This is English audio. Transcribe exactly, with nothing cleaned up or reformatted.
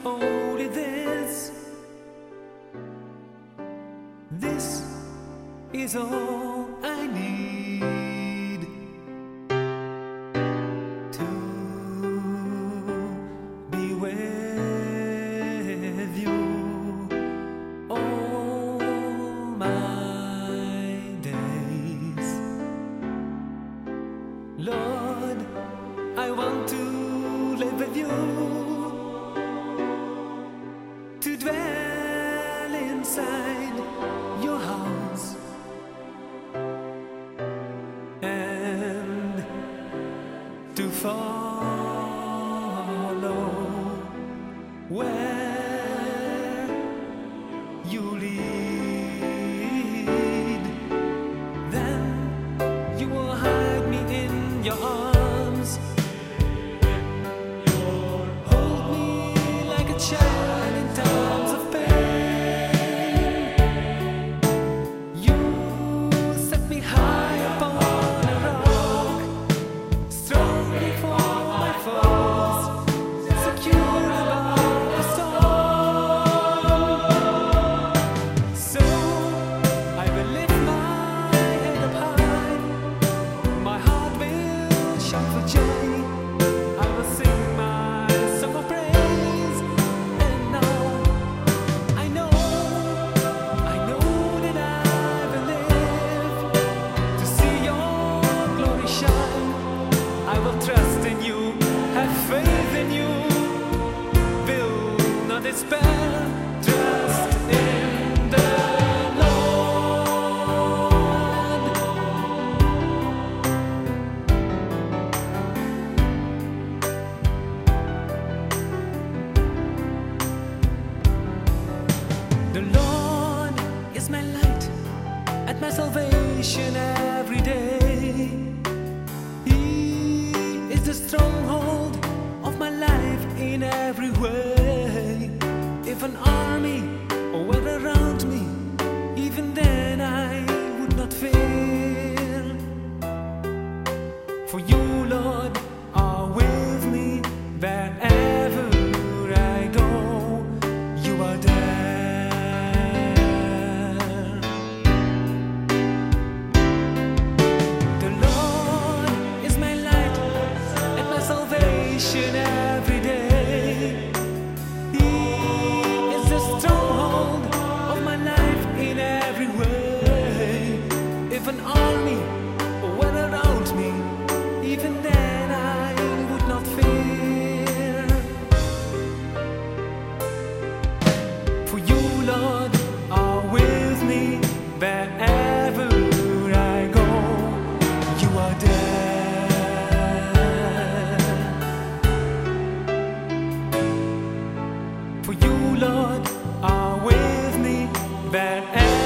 only this. This is all I need to be with you all my days. Lord, I want to live with you, to dwell inside your house and to follow where you lead. Then you will hide me in your arms, hold me like a child in times of pain. You set me high upon a rock, strong before my foes, secure above the storm. So I will lift my head up high, my heart will shout for joy. I will sing my song of praise. And now I know, I know that I will live to see your glory shine. I will trust in you, have faith in you, will not despair. Trust in the Lord. The Lord is my light and my salvation every day. He is the stronghold of my life in every way. If an army were around me, even then I would not fear. For you, Lord, are with me wherever I go. You are there. The Lord is my light and my salvation every day. He is the stronghold of my life in every way. If an army were around me, even then I would not fear. For you, Lord, are with me wherever I go. You are there. For you, Lord, are with me wherever